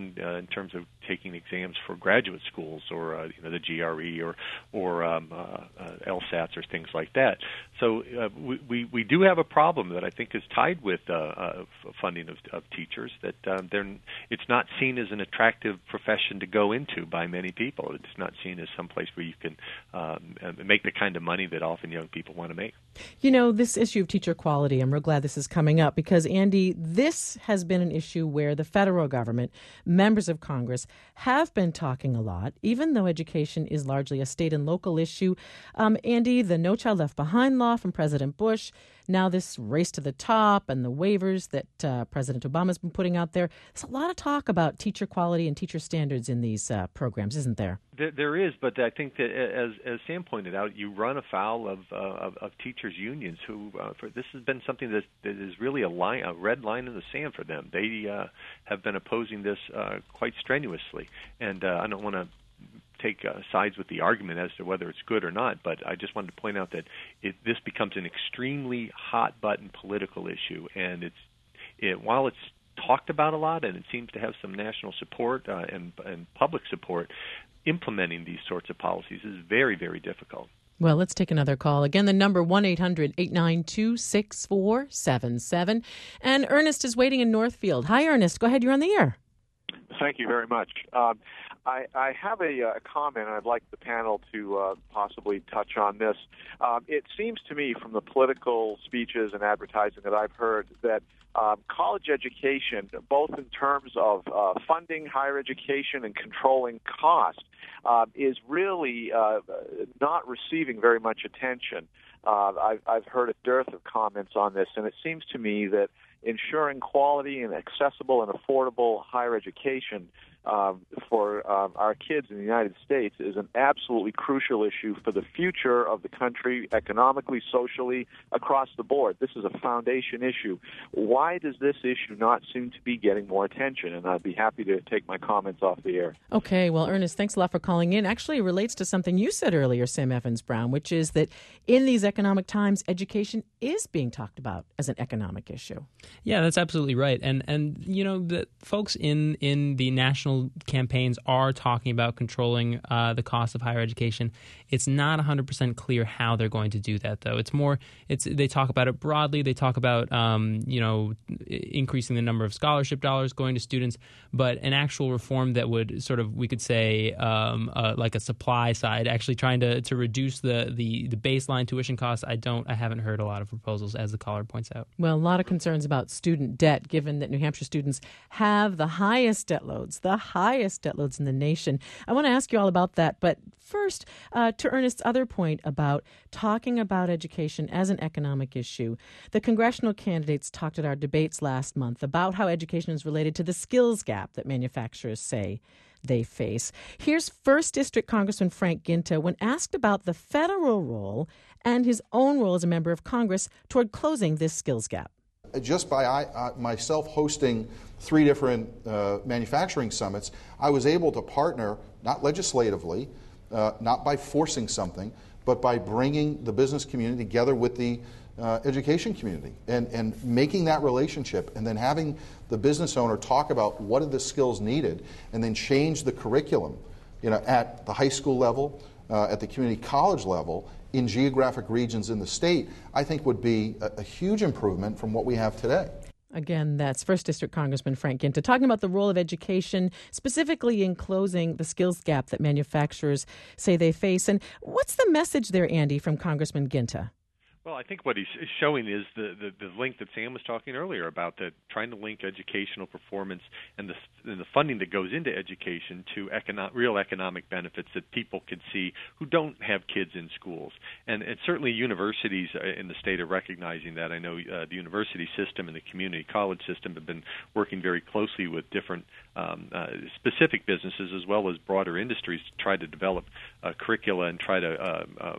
even uh, in terms of taking exams for graduate schools or uh, you know the G R E or or um, uh, uh, LSATs or things like that. So uh, we, we we do have a problem that I think is tied with uh, uh, funding of, of teachers. That um, they're it's not seen as an attractive profession to go into by many people. It's not seen as some place where you can um, make the kind of money that often young people want to make. You know, this issue of teacher quality, I'm real glad this is coming up because, Andy, this has been an issue where the federal government, members of Congress, have been talking a lot, even though education is largely a state and local issue. Um, Andy, the No Child Left Behind law from President Bush, now this race to the top and the waivers that uh, President Obama's been putting out there. There's a lot of talk about teacher quality and teacher standards in these uh, programs, isn't there? there? There is, but I think that as as Sam pointed out, you run afoul of uh, of, of teachers' unions who, uh, for this has been something that, that is really a line, a red line in the sand for them. They uh, have been opposing this uh, quite strenuously, and uh, I don't want to take uh, sides with the argument as to whether it's good or not, but I just wanted to point out that it, this becomes an extremely hot-button political issue, and it's it, while it's talked about a lot and it seems to have some national support uh, and, and public support, implementing these sorts of policies is very, very difficult. Well, let's take another call. Again, the number one eight hundred eight nine two six four seven seven. And Ernest is waiting in Northfield. Hi, Ernest. Go ahead. You're on the air. Thank you very much. Um, I, I have a, a comment, and I'd like the panel to uh, possibly touch on this. Um, it seems to me from the political speeches and advertising that I've heard that um, college education, both in terms of uh, funding higher education and controlling cost, uh, is really uh, not receiving very much attention. Uh, I've, I've heard a dearth of comments on this, and it seems to me that ensuring quality and accessible and affordable higher education um, for um, our kids in the United States is an absolutely crucial issue for the future of the country, economically, socially, across the board. This is a foundation issue. Why does this issue not seem to be getting more attention? And I'd be happy to take my comments off the air. Okay, well, Ernest, thanks a lot for calling in. Actually, it relates to something you said earlier, Sam Evans-Brown, which is that in these economic times, education is being talked about as an economic issue. Yeah, that's absolutely right. And, and you know, the folks in, in the national campaigns are talking about controlling uh, the cost of higher education. It's not one hundred percent clear how they're going to do that, though. It's more, it's they talk about it broadly. They talk about, um, you know, increasing the number of scholarship dollars going to students, but an actual reform that would sort of, we could say, um, uh, like a supply side, actually trying to, to reduce the, the, the baseline tuition costs. I don't, I haven't heard a lot of proposals, as the caller points out. Well, a lot of concerns about student debt, given that New Hampshire students have the highest debt loads, the highest debt loads in the nation. I want to ask you all about that, but first, uh, to Ernest's other point about talking about education as an economic issue. The congressional candidates talked at our debates last month about how education is related to the skills gap that manufacturers say they face. Here's first District Congressman Frank Ginta when asked about the federal role and his own role as a member of Congress toward closing this skills gap. Just by I, uh, myself hosting three different uh, manufacturing summits, I was able to partner, not legislatively, uh, not by forcing something, but by bringing the business community together with the uh, education community and, and making that relationship, and then having the business owner talk about what are the skills needed, and then change the curriculum, you know, at the high school level, uh, at the community college level, in geographic regions in the state, I think would be a, a huge improvement from what we have today. Again, that's first District Congressman Frank Ginta talking about the role of education, specifically in closing the skills gap that manufacturers say they face. And what's the message there, Andy, from Congressman Ginta? Well, I think what he's showing is the, the, the link that Sam was talking earlier about, the trying to link educational performance and the, and the funding that goes into education to econo- real economic benefits that people could see who don't have kids in schools. And, and certainly universities in the state are recognizing that. I know uh, the university system and the community college system have been working very closely with different um, uh, specific businesses as well as broader industries to try to develop uh, curricula and try to uh, uh,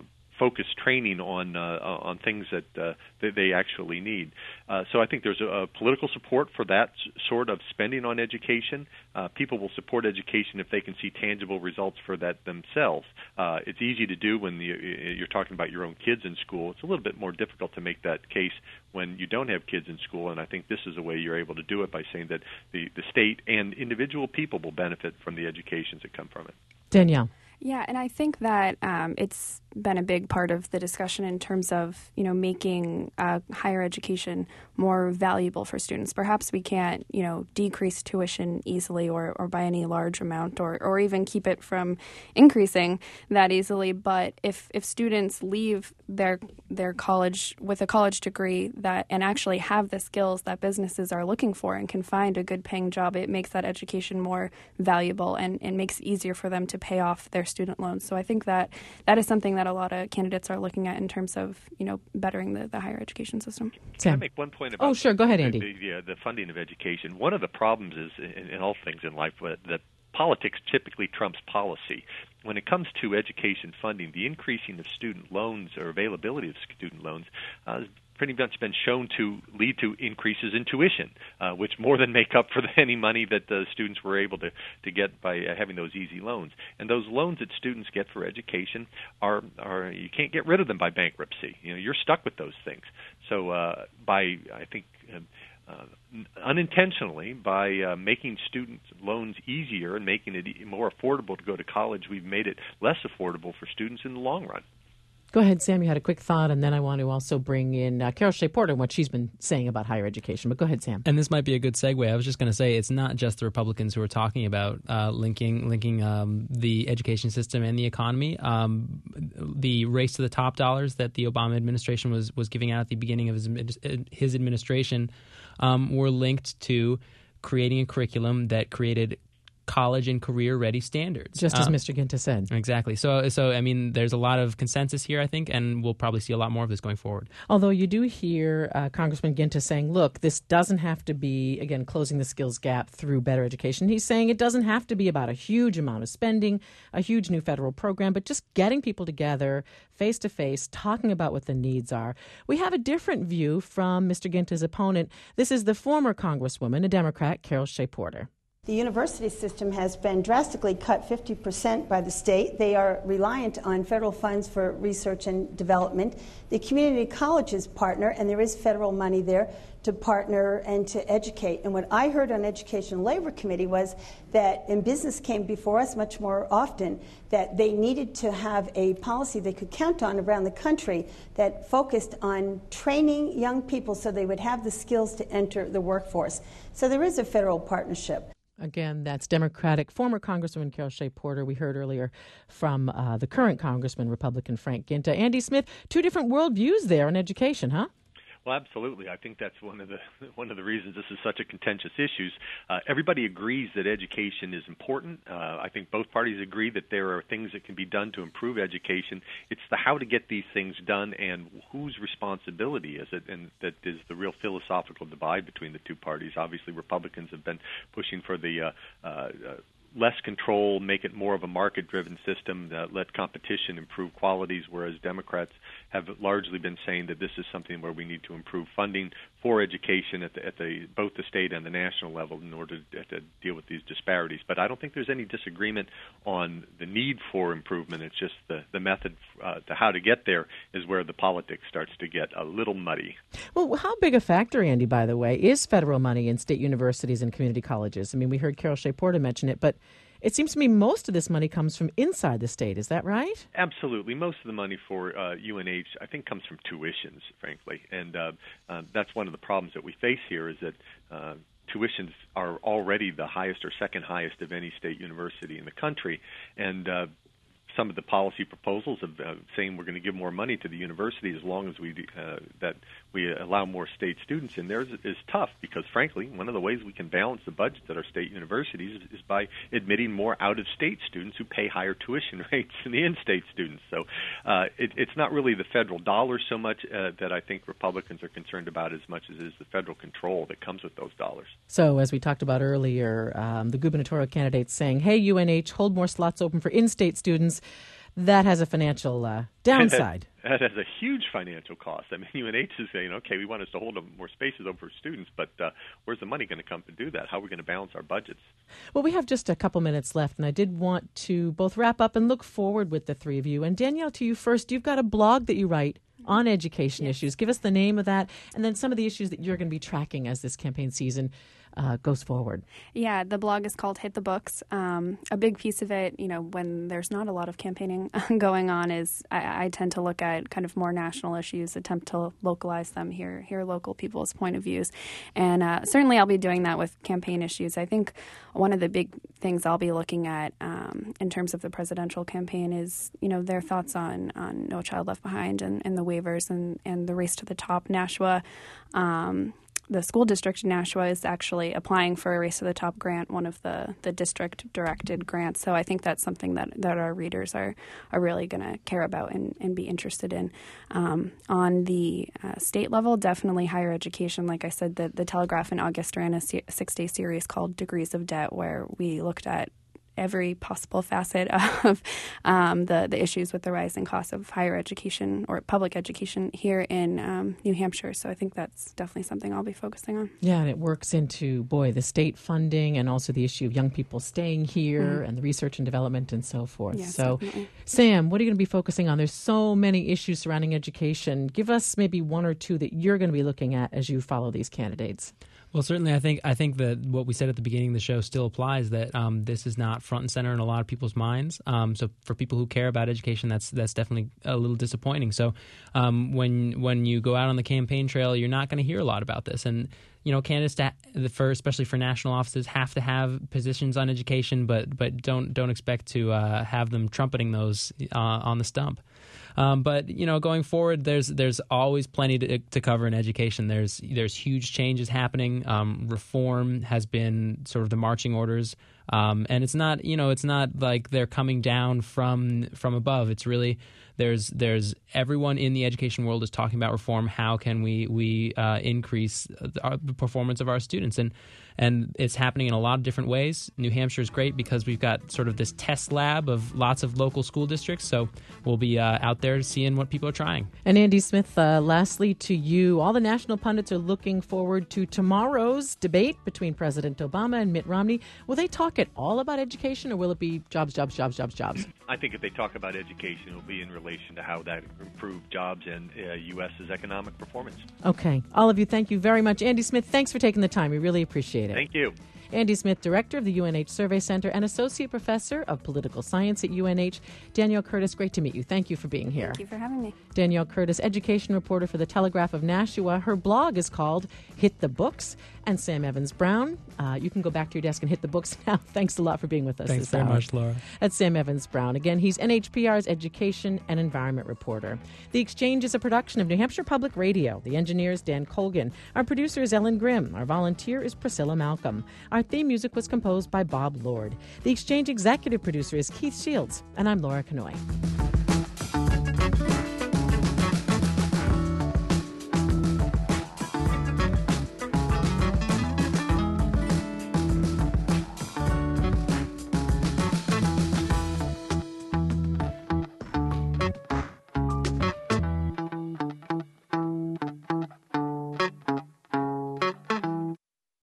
focused training on uh, on things that uh, that they actually need. Uh, so I think there's a, a political support for that s- sort of spending on education. Uh, people will support education if they can see tangible results for that themselves. Uh, it's easy to do when you, you're talking about your own kids in school. It's a little bit more difficult to make that case when you don't have kids in school, and I think this is a way you're able to do it by saying that the, the state and individual people will benefit from the educations that come from it. Danielle. Yeah, and I think that um, it's been a big part of the discussion in terms of, you know, making uh, higher education more valuable for students. Perhaps we can't, you know, decrease tuition easily or, or by any large amount or, or even keep it from increasing that easily. But if, if students leave their their college with a college degree that and actually have the skills that businesses are looking for and can find a good paying job, it makes that education more valuable and, and makes it easier for them to pay off their student loans. So I think that that is something that a lot of candidates are looking at in terms of, you know, bettering the, the higher education system. Can I make one point about oh, sure. Go ahead, Andy. The, the, uh, the funding of education? One of the problems is, in, in all things in life, uh, that politics typically trumps policy. When it comes to education funding, the increasing of student loans or availability of student loans uh, has pretty much been shown to lead to increases in tuition, uh, which more than make up for the, any money that the students were able to, to get by uh, having those easy loans. And those loans that students get for education are, are you can't get rid of them by bankruptcy. You know, you're stuck with those things. So uh, by, I think, uh, Uh, unintentionally, by uh, making student loans easier and making it e- more affordable to go to college, we've made it less affordable for students in the long run. Go ahead, Sam. You had a quick thought, and then I want to also bring in uh, Carol Shea Porter and what she's been saying about higher education. But go ahead, Sam. And this might be a good segue. I was just going to say it's not just the Republicans who are talking about uh, linking linking um, the education system and the economy. Um, the race to the top dollars that the Obama administration was was giving out at the beginning of his his administration um, were linked to creating a curriculum that created college and career-ready standards. Just as um, Mister Ginta said. Exactly. So, so I mean, there's a lot of consensus here, I think, and we'll probably see a lot more of this going forward. Although you do hear uh, Congressman Ginta saying, look, this doesn't have to be, again, closing the skills gap through better education. He's saying it doesn't have to be about a huge amount of spending, a huge new federal program, but just getting people together face-to-face, talking about what the needs are. We have a different view from Mister Ginta's opponent. This is the former Congresswoman, a Democrat, Carol Shea Porter. The university system has been drastically cut fifty percent by the state. They are reliant on federal funds for research and development. The community colleges partner, and there is federal money there to partner and to educate. And what I heard on Education and Labor Committee was that, and business came before us much more often, that they needed to have a policy they could count on around the country that focused on training young people so they would have the skills to enter the workforce. So there is a federal partnership. Again, that's Democratic former Congresswoman Carol Shea Porter. We heard earlier from uh, the current Congressman, Republican Frank Ginta. Andy Smith, two different worldviews there on education, huh? Well, absolutely. I think that's one of the one of the reasons this is such a contentious issue. Uh, everybody agrees that education is important. Uh, I think both parties agree that there are things that can be done to improve education. It's the how to get these things done and whose responsibility is it, and that is the real philosophical divide between the two parties. Obviously, Republicans have been pushing for the uh, uh, less control, make it more of a market-driven system, uh, let competition improve qualities, whereas Democrats have largely been saying that this is something where we need to improve funding for education at the, at the both the state and the national level in order to, to deal with these disparities. But I don't think there's any disagreement on the need for improvement. It's just the, the method uh, to how to get there is where the politics starts to get a little muddy. Well, how big a factor, Andy, by the way, is federal money in state universities and community colleges? I mean, we heard Carol Shea Porter mention it, but it seems to me most of this money comes from inside the state. Is that right? Absolutely. Most of the money for uh, U N H, I think, comes from tuitions, frankly. And uh, uh, that's one of the problems that we face here is that uh, tuitions are already the highest or second highest of any state university in the country. And uh, some of the policy proposals of uh, saying we're going to give more money to the university as long as we uh, that we allow more state students in there is, is tough because, frankly, one of the ways we can balance the budget at our state universities is, is by admitting more out-of-state students who pay higher tuition rates than the in-state students. So uh, it, it's not really the federal dollars so much uh, that I think Republicans are concerned about as much as it is the federal control that comes with those dollars. So as we talked about earlier, um, the gubernatorial candidates saying, hey, U N H, hold more slots open for in-state students. that has a financial uh, downside. That, that has a huge financial cost. I mean, U N H is saying, okay, we want us to hold more spaces over for students, but uh, where's the money going to come to do that? How are we going to balance our budgets? Well, we have just a couple minutes left, and I did want to both wrap up and look forward with the three of you. And Danielle, to you first, you've got a blog that you write on education yes. issues. Give us the name of that, and then some of the issues that you're going to be tracking as this campaign season Uh, goes forward. Yeah, the blog is called Hit the Books. Um, a big piece of it, you know, when there's not a lot of campaigning going on, is I, I tend to look at kind of more national issues, attempt to localize them, hear hear local people's point of views, and uh, certainly I'll be doing that with campaign issues. I think one of the big things I'll be looking at um, in terms of the presidential campaign is, you know, their thoughts on on No Child Left Behind and, and the waivers and, and the race to the top. Nashua. Um, The school district in Nashua is actually applying for a Race to the Top grant, one of the, the district-directed grants. So I think that's something that, that our readers are, are really going to care about and, and be interested in. Um, on the uh, state level, definitely higher education. Like I said, the, the Telegraph in August ran a six-day series called Degrees of Debt, where we looked at every possible facet of um, the, the issues with the rising cost of higher education or public education here in um, New Hampshire. So I think that's definitely something I'll be focusing on. Yeah, and it works into, boy, the state funding and also the issue of young people staying here mm-hmm. and the research and development and so forth. Yes, so, definitely. Sam, what are you going to be focusing on? There's so many issues surrounding education. Give us maybe one or two that you're going to be looking at as you follow these candidates. Well, certainly, I think I think that what we said at the beginning of the show still applies. That um, this is not front and center in a lot of people's minds. Um, so, for people who care about education, that's that's definitely a little disappointing. So, um, when when you go out on the campaign trail, you're not going to hear a lot about this. And you know, candidates, to, for especially for national offices, have to have positions on education, but but don't don't expect to uh, have them trumpeting those uh, on the stump. Um, but you know, going forward, there's there's always plenty to, to cover in education. There's there's huge changes happening. Um, reform has been sort of the marching orders, um, and it's not you know it's not like they're coming down from from above. It's really there's there's everyone in the education world is talking about reform. How can we we uh, increase the performance of our students? And And it's happening in a lot of different ways. New Hampshire is great because we've got sort of this test lab of lots of local school districts. So we'll be uh, out there seeing what people are trying. And Andy Smith, uh, lastly to you, all the national pundits are looking forward to tomorrow's debate between President Obama and Mitt Romney. Will they talk at all about education, or will it be jobs, jobs, jobs, jobs, jobs? I think if they talk about education, it will be in relation to how that improved jobs and uh, U S economic performance. Okay. All of you, thank you very much. Andy Smith, thanks for taking the time. We really appreciate it. Thank you. Andy Smith, Director of the U N H Survey Center and Associate Professor of Political Science at U N H. Danielle Curtis, great to meet you. Thank you for being here. Thank you for having me. Danielle Curtis, education reporter for the Telegraph of Nashua. Her blog is called Hit the Books. And Sam Evans-Brown, uh, you can go back to your desk and hit the books now. Thanks a lot for being with us Thanks this very hour. much, Laura. That's Sam Evans-Brown. Again, he's N H P R's Education and Environment Reporter. The Exchange is a production of New Hampshire Public Radio. The engineer is Dan Colgan. Our producer is Ellen Grimm. Our volunteer is Priscilla Malcolm. Our theme music was composed by Bob Lord. The Exchange executive producer is Keith Shields. And I'm Laura Kanoy.